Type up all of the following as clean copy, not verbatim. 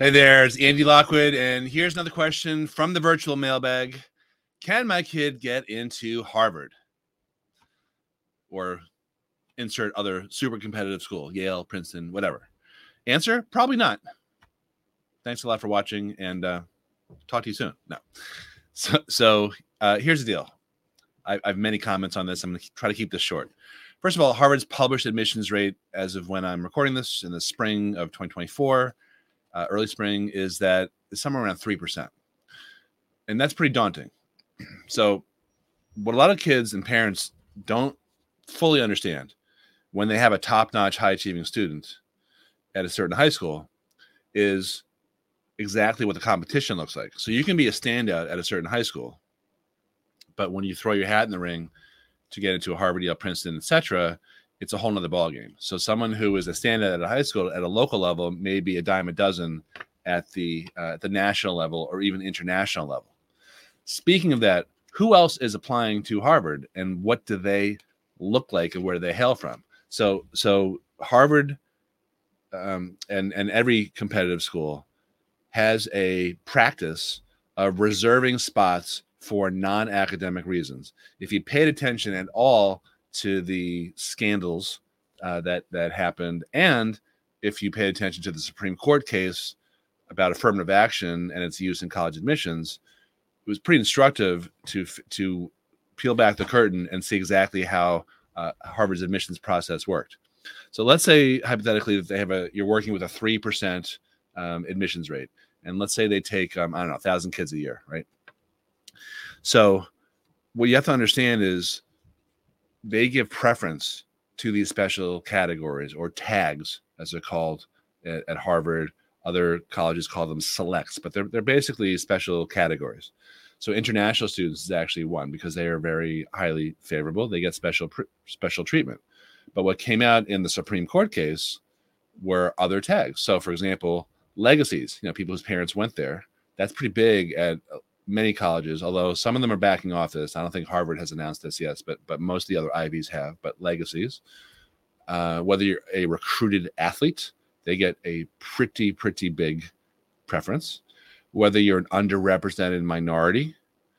Hey there, it's Andy Lockwood, and here's another question from the virtual mailbag. Can my kid get into Harvard? Or insert other super competitive school, Yale, Princeton, whatever. Answer, probably not. Thanks a lot for watching, and talk to you soon. No. So here's the deal. I have many comments on this. I'm going to try to keep this short. First of all, Harvard's published admissions rate as of when I'm recording this in the spring of 2024, early spring, is somewhere around 3%. And that's pretty daunting. So what a lot of kids and parents don't fully understand when they have a top-notch, high-achieving student at a certain high school is exactly what the competition looks like. So you can be a standout at a certain high school, but when you throw your hat in the ring to get into a Harvard, Yale, Princeton, etc., it's a whole nother ballgame. So someone who is a standout at a high school at a local level may be a dime a dozen at the national level or even international level. Speaking of that, who else is applying to Harvard, and what do they look like, and where do they hail from? So Harvard and every competitive school has a practice of reserving spots for non-academic reasons. If you paid attention at all to the scandals that happened, and if you paid attention to the Supreme Court case about affirmative action and its use in college admissions, it was pretty instructive to peel back the curtain and see exactly how Harvard's admissions process worked. So let's say hypothetically that you're working with a 3% admissions rate, and let's say they take 1,000 kids a year, right? So what you have to understand is they give preference to these special categories, or tags as they're called at Harvard. Other colleges call them selects, but they're basically special categories. So international students is actually one because they are very highly favorable. They get special treatment. But what came out in the Supreme Court case were other tags. So, for example, legacies, people whose parents went there. That's pretty big at many colleges, although some of them are backing off this. I don't think Harvard has announced this yet, but most of the other Ivies have. But legacies, whether you're a recruited athlete, they get a pretty big preference. Whether you're an underrepresented minority,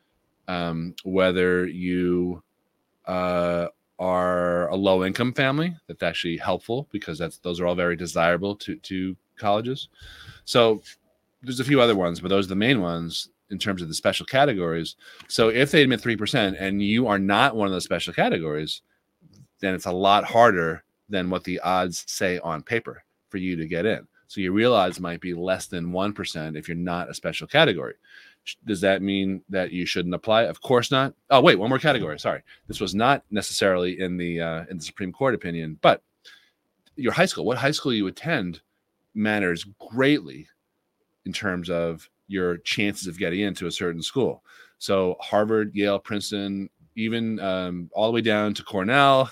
whether you are a low-income family, that's actually helpful because those are all very desirable to colleges. So there's a few other ones, but those are the main ones in terms of the special categories. So if they admit 3% and you are not one of those special categories, then it's a lot harder than what the odds say on paper for you to get in. So your real odds might be less than 1% if you're not a special category. Does that mean that you shouldn't apply? Of course not. Oh, wait, one more category. Sorry. This was not necessarily in the Supreme Court opinion, but your high school, what high school you attend matters greatly in terms of your chances of getting into a certain school. So Harvard, Yale, Princeton, even all the way down to Cornell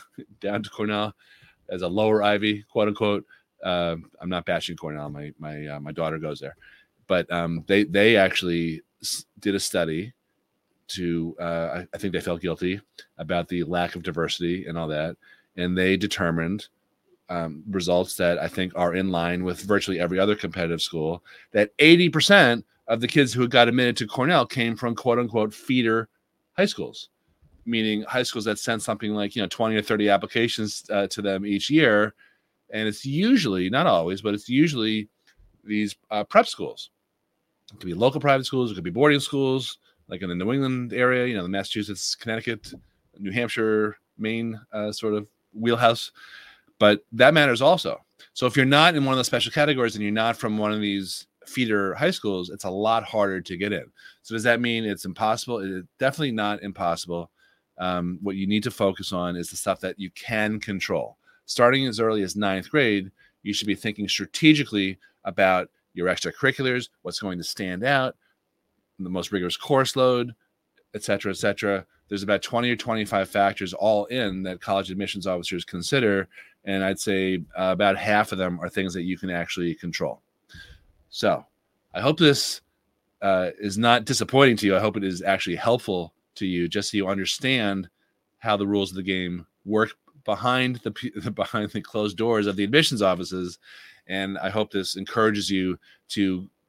as a lower Ivy, quote unquote. I'm not bashing Cornell. My daughter goes there, but they actually did a study to I think they felt guilty about the lack of diversity and all that, and they determined results that I think are in line with virtually every other competitive school, that 80% of the kids who got admitted to Cornell came from quote unquote feeder high schools, meaning high schools that sent something like 20 or 30 applications to them each year. And it's usually, not always, but it's usually these prep schools. It could be local private schools. It could be boarding schools, like in the New England area, the Massachusetts, Connecticut, New Hampshire, Maine sort of wheelhouse. But that matters also. So if you're not in one of the special categories and you're not from one of these feeder high schools, it's a lot harder to get in. So does that mean it's impossible? It's definitely not impossible. What you need to focus on is the stuff that you can control. Starting as early as 9th grade, you should be thinking strategically about your extracurriculars, what's going to stand out, the most rigorous course load, et cetera, et cetera. There's about 20 or 25 factors all in that college admissions officers consider, and I'd say about half of them are things that you can actually control. So I hope this is not disappointing to you. I hope it is actually helpful to you, just so you understand how the rules of the game work behind the closed doors of the admissions offices. And I hope this encourages you to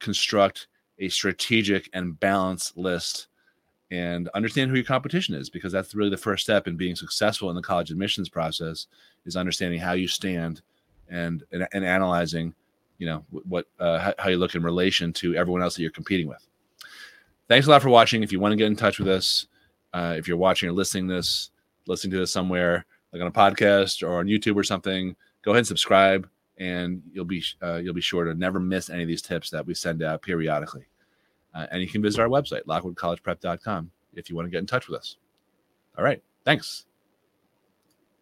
construct a strategic and balanced list and understand who your competition is, because that's really the first step in being successful in the college admissions process, is understanding how you stand and analyzing, what how you look in relation to everyone else that you're competing with. Thanks a lot for watching. If you want to get in touch with us, if you're watching or listening to this somewhere, like on a podcast or on YouTube or something, go ahead and subscribe, and you'll be sure to never miss any of these tips that we send out periodically. And you can visit our website, lockwoodcollegeprep.com, if you want to get in touch with us. All right. Thanks.